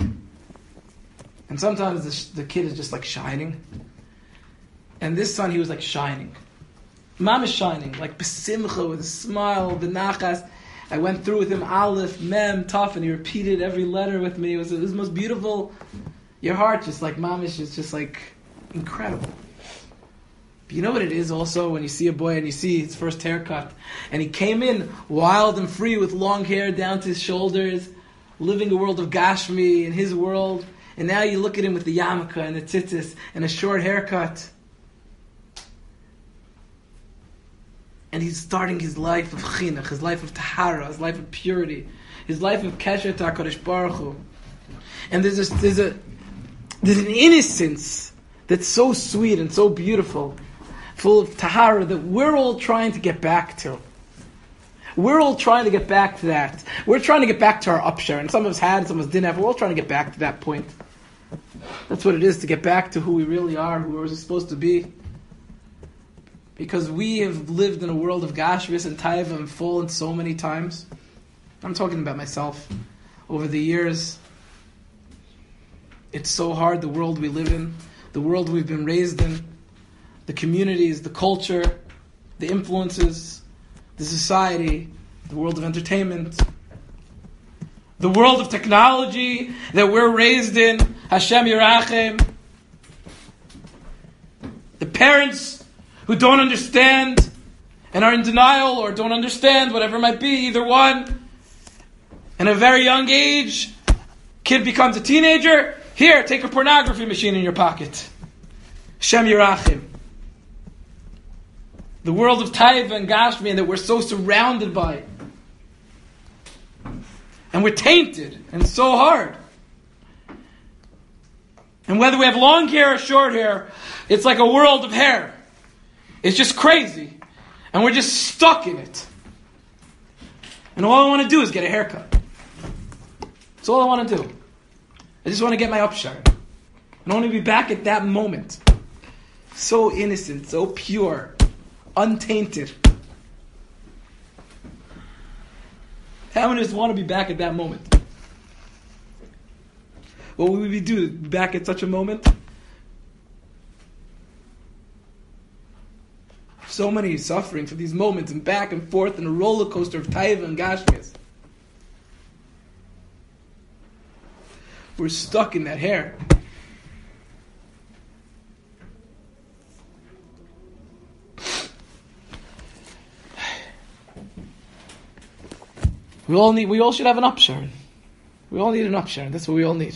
And sometimes the kid is just like shining. And this son, he was like shining. Mom is shining, like besimcha, with a smile, benachas. I went through with him, Aleph, Mem, Taf, and he repeated every letter with me. It was the most beautiful. Your heart just like mamish is just like incredible. But you know what it is also when you see a boy and you see his first haircut. And he came in wild and free with long hair down to his shoulders, living a world of Gashmi in his world. And now you look at him with the yarmulke and the tzitzis and a short haircut. And he's starting his life of chinuch, his life of tahara, his life of purity, his life of kesher to HaKadosh Baruch Hu. And there's an innocence that's so sweet and so beautiful, full of tahara, that we're all trying to get back to. We're all trying to get back to that. We're trying to get back to our upshare. And some of us had, some of us didn't have. We're all trying to get back to that point. That's what it is, to get back to who we really are, who we're supposed to be. Because we have lived in a world of Gashmis and Taiva and fallen so many times. I'm talking about myself. Over the years, it's so hard, the world we live in, the world we've been raised in, the communities, the culture, the influences, the society, the world of entertainment, the world of technology that we're raised in, Hashem Yerachem, the parents who don't understand and are in denial or don't understand, whatever it might be, either one. In a very young age, kid becomes a teenager, here, take a pornography machine in your pocket. Hashem Yerachem. The world of Taiva and Gashmi that we're so surrounded by. And we're tainted, and it's so hard. And whether we have long hair or short hair, it's like a world of hair. It's just crazy. And we're just stuck in it. And all I want to do is get a haircut. That's all I want to do. I just want to get my upshire. I want to be back at that moment. So innocent, so pure, untainted. How many of us want to be back at that moment? What would we do back at such a moment? So many suffering for these moments and back and forth in a roller coaster of taiva and gashmias. We're stuck in that hair. We all should have an upsharon. We all need an upsharon. That's what we all need.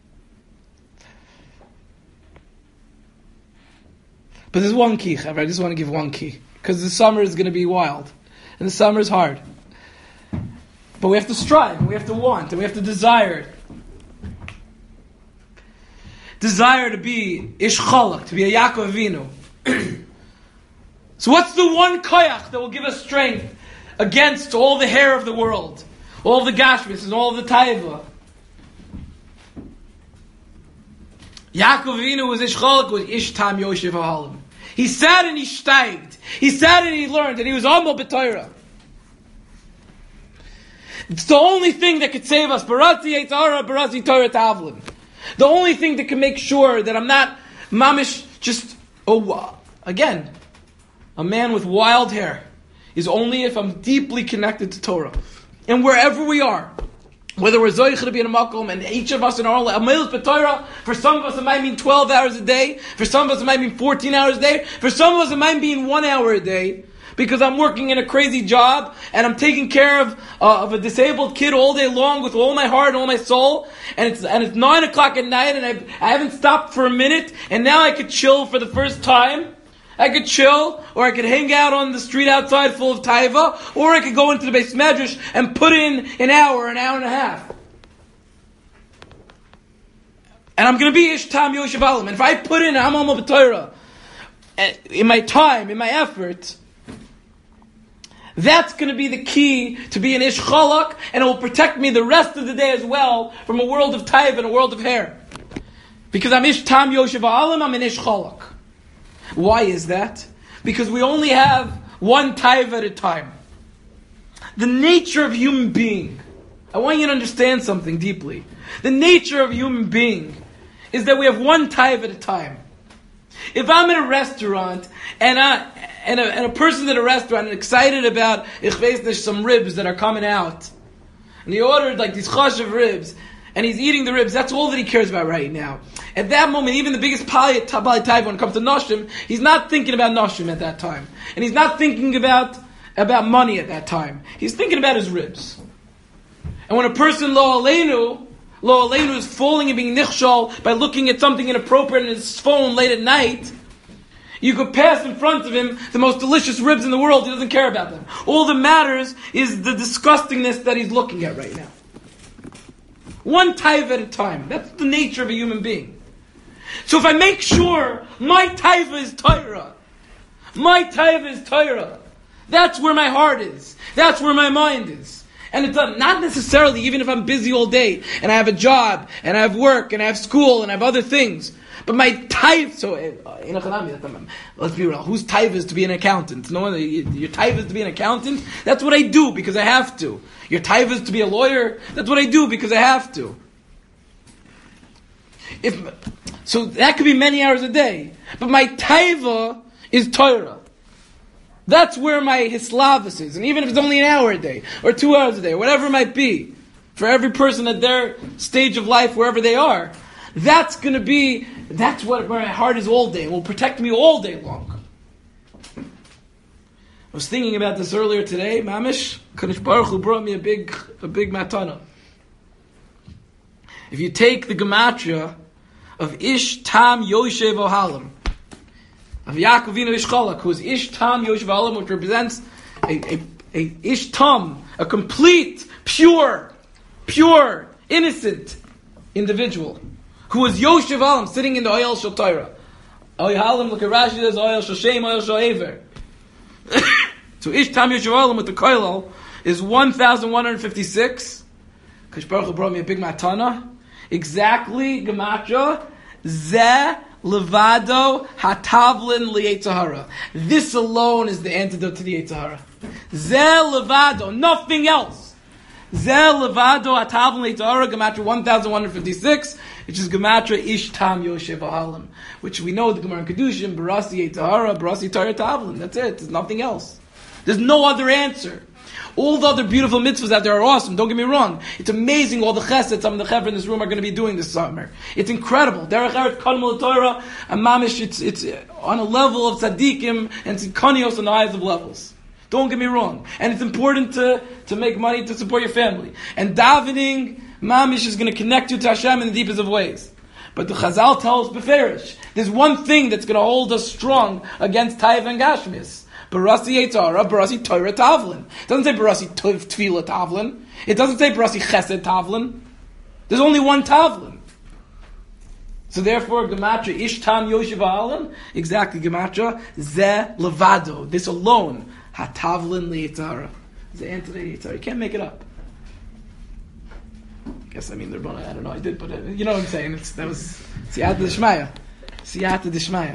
But there's one key, I just want to give one key. Because the summer is going to be wild. And the summer is hard. But we have to strive, and we have to want, and we have to desire. Desire to be Ish Chalak, to be a Yaakov Avinu. So what's the one koyach that will give us strength against all the hair of the world, all the gashmis and all the taiva? Yaakov Avinu was Ish Chalak, was Ish Tam Yoshev Ha'alim. He sat and he steiged. He sat and he learned, and he was Amo B'Torah. It's the only thing that could save us. Baratzi Eitara, Baratzi Torah Tavlim. The only thing that can make sure that I'm not mamish, just, again, a man with wild hair, is only if I'm deeply connected to Torah. And wherever we are, whether we're zoich to be in a makom, and each of us in our own amilus b'Torah, for some of us it might mean 12 hours a day, for some of us it might mean 14 hours a day, for some of us it might mean 1 hour a day, because I'm working in a crazy job, and I'm taking care of a disabled kid all day long with all my heart and all my soul, and it's 9 o'clock at night, and I haven't stopped for a minute, and now I could chill for the first time. I could chill, or I could hang out on the street outside full of taiva, or I could go into the Beis Medrash and put in an hour and a half. And I'm going to be Ish Tam Yoshev Ha'alim. And if I put in Amal B'Torah in my time, in my effort, that's going to be the key to be an Ish Chalak, and it will protect me the rest of the day as well from a world of taiva and a world of hair. Because I'm Ish Tam Yoshev Ha'alim, I'm an Ish Chalak. Why is that? Because we only have one taiva at a time. The nature of human being, I want you to understand something deeply. The nature of human being is that we have one taiva at a time. If I'm in a restaurant and a person at a restaurant is excited about some ribs that are coming out, and he ordered like these chashav ribs, and he's eating the ribs, that's all that he cares about right now. At that moment, even the biggest Bali Taiva, when it comes to Noshim, he's not thinking about Noshim at that time. And he's not thinking about money at that time. He's thinking about his ribs. And when a person, Lo Aleinu is falling and being nichshol by looking at something inappropriate in his phone late at night, you could pass in front of him the most delicious ribs in the world, he doesn't care about them. All that matters is the disgustingness that he's looking at right now. One taiva at a time. That's the nature of a human being. So if I make sure my taiva is Torah, that's where my heart is. That's where my mind is. And it's not necessarily, even if I'm busy all day, and I have a job, and I have work, and I have school, and I have other things. But my taiva, let's be real, whose taiva is to be an accountant? No one, your taiva is to be an accountant? That's what I do because I have to. Your taiva is to be a lawyer? That's what I do because I have to. So that could be many hours a day. But my taiva is Torah. That's where my hislavus is. And even if it's only an hour a day, or 2 hours a day, or whatever it might be, for every person at their stage of life, wherever they are, that's what my heart is all day. It will protect me all day long. I was thinking about this earlier today. Mamish, Kadosh Baruch Hu brought me a big matana. If you take the gematria of Ish Tam Yoshev Ohalim, of Yaakov Avinu Ish Chalak, who is Ish Tam Yoshev Ohalim, which represents a Ish Tam, a complete, pure, pure, innocent individual who was Yoshev Alam, sitting in the Oyel Shel Torah. Oyel Halam, look at Rashi, there's Oyel Shel Shem, Oyel Shel Ever. So Ish Tam Yoshev Alam with the Koilel is 1,156. Kadosh Baruch Hu brought me a big matana. Exactly, Gematria, Zeh Levado Hatavlin Li'etzahara. This alone is the antidote to the Yetzahara. Zeh Levado, nothing else. Zeh Levado Hatavlin Li'etzahara, Gematria 1,156, which is Gematria Ish Tam Yoshev Ahalim, which we know the Gemara in Kedushin, Barasi Yetzahara, Barasi Torah Tavlin. That's it. There's nothing else. There's no other answer. All the other beautiful mitzvahs out there are awesome, don't get me wrong. It's amazing all the chesed some of the chevra in this room are going to be doing this summer. It's incredible. Derech Eretz Kadmol Torah and Mamish, it's on a level of tzaddikim and tzidkanios on the highest of levels. Don't get me wrong. And it's important to make money to support your family. And davening, Mamish is going to connect you to Hashem in the deepest of ways. But the Chazal tells us beferish. There's one thing that's going to hold us strong against Taiv and Gashmis. Barasi Yetzara, Barasi Torah Tavlin. It doesn't say Barasi Tefillah Tavlin. It doesn't say Barasi Chesed Tavlin. There's only one Tavlin. So therefore, Gematria Ish Tam Yoshev Ahalim, exactly Gematria, Zeh Levado. This alone, HaTavlin Li'etzara. The answer to Yetzara. You can't make it up. I guess I don't know, I did, but you know what I'm saying. That was Siyata D'Shmaya. Siyata D'Shmaya.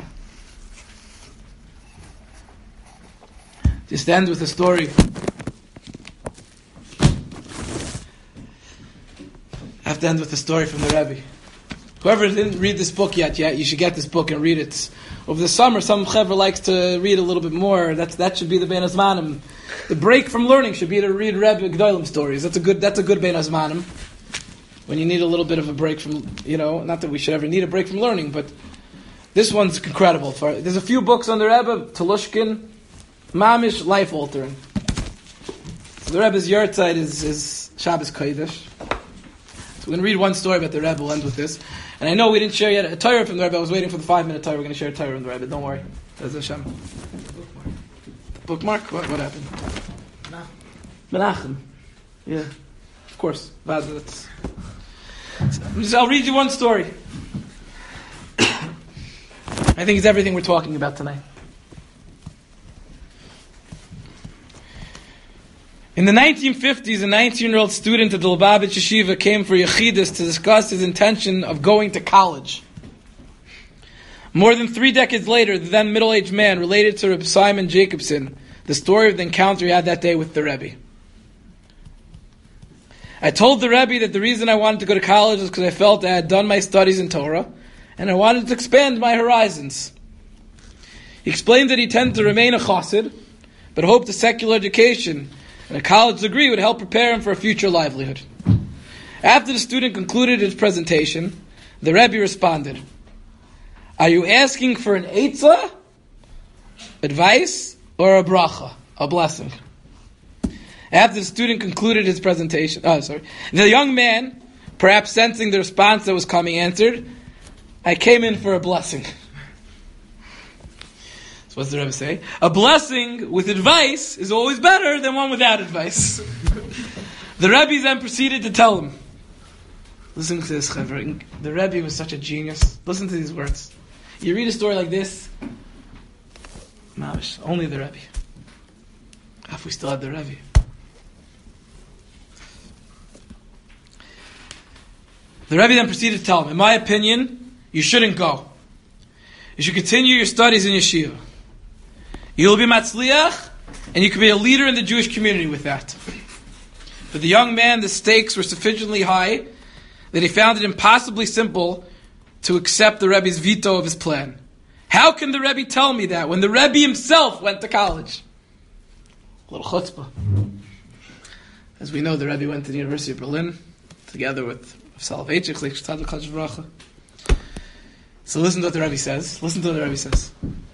Just end with a story. I have to end with a story from the Rebbe. Whoever didn't read this book yet, you should get this book and read it. Over the summer, some chevra likes to read a little bit more. That should be the Bein Hazmanim. The break from learning should be to read Rebbe Gdolim stories. That's a good Bein Hazmanim. When you need a little bit of a break from, not that we should ever need a break from learning, but this one's incredible. There's a few books on the Rebbe, Telushkin, Mamish, life altering. So the Rebbe's yahrzeit is Shabbos Kodesh. So we're going to read one story about the Rebbe. We'll end with this. And I know we didn't share yet a Torah from the Rebbe. I was waiting for the 5-minute Torah. We're going to share a Torah from the Rebbe. Don't worry. That's Hashem. Bookmark? What happened? Menachem. Yeah. Of course. I'll read you one story. I think it's everything we're talking about tonight. In the 1950s, a 19-year-old student at the Lubavitch Yeshiva came for Yechidus to discuss his intention of going to college. More than 3 decades later, the then middle-aged man related to Reb Simon Jacobson the story of the encounter he had that day with the Rebbe. I told the Rebbe that the reason I wanted to go to college was because I felt I had done my studies in Torah, and I wanted to expand my horizons. He explained that he intended to remain a chassid, but hoped a secular education and a college degree would help prepare him for a future livelihood. After the student concluded his presentation, the Rebbe responded, "Are you asking for an eitzah, advice, or a bracha, a blessing?" After the student concluded his presentation, the young man, perhaps sensing the response that was coming, answered, "I came in for a blessing." So what's the Rebbe say? A blessing with advice is always better than one without advice. The Rebbe then proceeded to tell him, listen to this, Chaver. The Rebbe was such a genius. Listen to these words. You read a story like this, Mamish, only the Rebbe. If we still had the Rebbe. The Rebbe then proceeded to tell him, in my opinion, you shouldn't go. You should continue your studies in yeshiva. You'll be matzliach, and you can be a leader in the Jewish community with that. For the young man, the stakes were sufficiently high that he found it impossibly simple to accept the Rebbe's veto of his plan. How can the Rebbe tell me that when the Rebbe himself went to college? A little chutzpah. As we know, the Rebbe went to the University of Berlin together with Soloveitchik, so listen to what the Rebbe says. Listen to what the Rebbe says.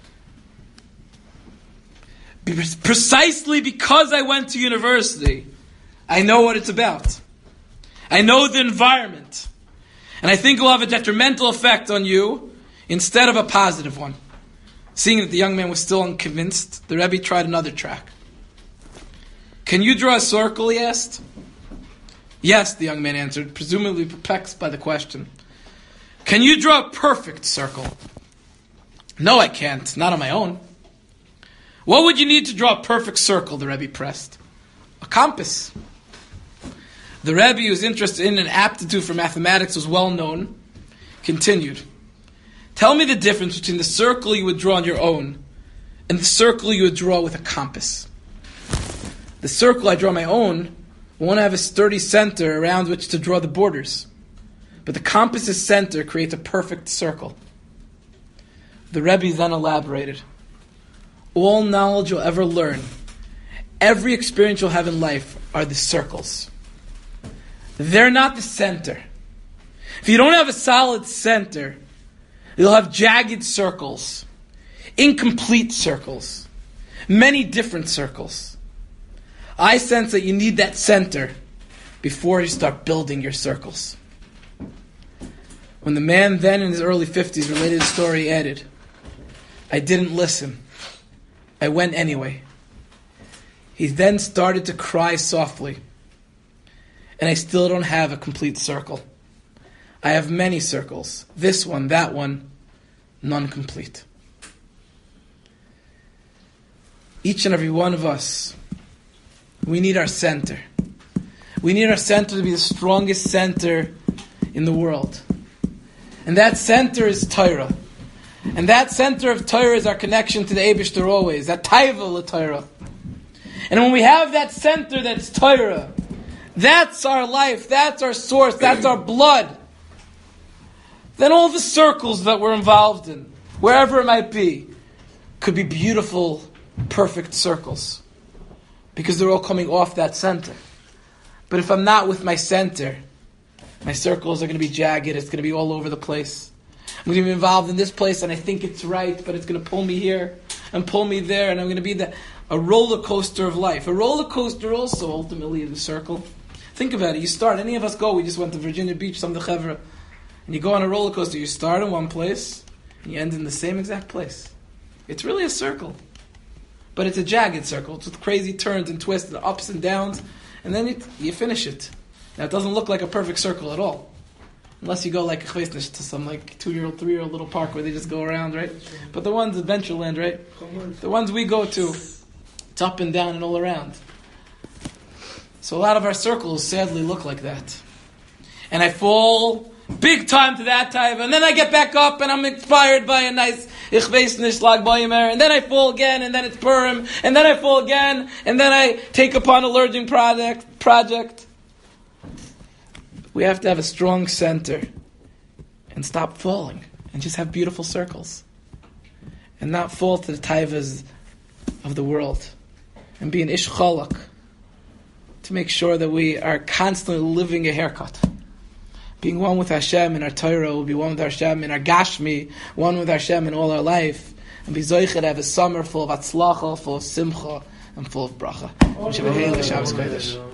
Precisely because I went to university, I know what it's about. I know the environment. And I think it will have a detrimental effect on you instead of a positive one. Seeing that the young man was still unconvinced, the Rebbe tried another track. Can you draw a circle, he asked? Yes, the young man answered, presumably perplexed by the question. Can you draw a perfect circle? No, I can't. Not on my own. What would you need to draw a perfect circle? The Rebbe pressed. A compass. The Rebbe, who was interested in and aptitude for mathematics was well known, continued. Tell me the difference between the circle you would draw on your own and the circle you would draw with a compass. The circle I draw on my own won't have a sturdy center around which to draw the borders. But the compass's center creates a perfect circle. The Rebbe then elaborated. All knowledge you'll ever learn, every experience you'll have in life are the circles. They're not the center. If you don't have a solid center, you'll have jagged circles, incomplete circles, many different circles. I sense that you need that center before you start building your circles. When the man then in his early 50s related the story, he added, I didn't listen. I went anyway. He then started to cry softly. And I still don't have a complete circle. I have many circles. This one, that one, none complete. Each and every one of us, we need our center. We need our center to be the strongest center in the world. And that center is Torah. And that center of Torah is our connection to the Eibishter always. That Taiva l'Torah. And when we have that center that's Torah, that's our life, that's our source, that's our blood, then all the circles that we're involved in, wherever it might be, could be beautiful, perfect circles. Because they're all coming off that center. But if I'm not with my center, my circles are going to be jagged, it's going to be all over the place. I'm going to be involved in this place and I think it's right, but it's going to pull me here and pull me there, and I'm going to be a roller coaster of life. A roller coaster also ultimately is a circle. Think about it. You start, any of us go, we just went to Virginia Beach, some of the Chevra, and you go on a roller coaster, you start in one place, and you end in the same exact place. It's really a circle. But it's a jagged circle. It's with crazy turns and twists and ups and downs, and then you finish it. Now it doesn't look like a perfect circle at all. Unless you go like to some like 2-year-old, 3-year-old little park where they just go around, right? But the ones, Adventureland, right? The ones we go to, it's up and down and all around. So a lot of our circles sadly look like that. And I fall big time to that type, and then I get back up and I'm inspired by a nice Ich weiß nicht Lag Baimer, and then I fall again, and then it's Purim, and then I fall again, and then I take upon a learning project. We have to have a strong center and stop falling and just have beautiful circles and not fall to the taivas of the world and be an ish chalak to make sure that we are constantly living a haircut. Being one with Hashem in our Torah, will be one with Hashem in our Gashmi, one with Hashem in all our life, and be zoichet to have a summer full of atzlacha, full of simcha, and full of bracha. Shabbos Kodesh.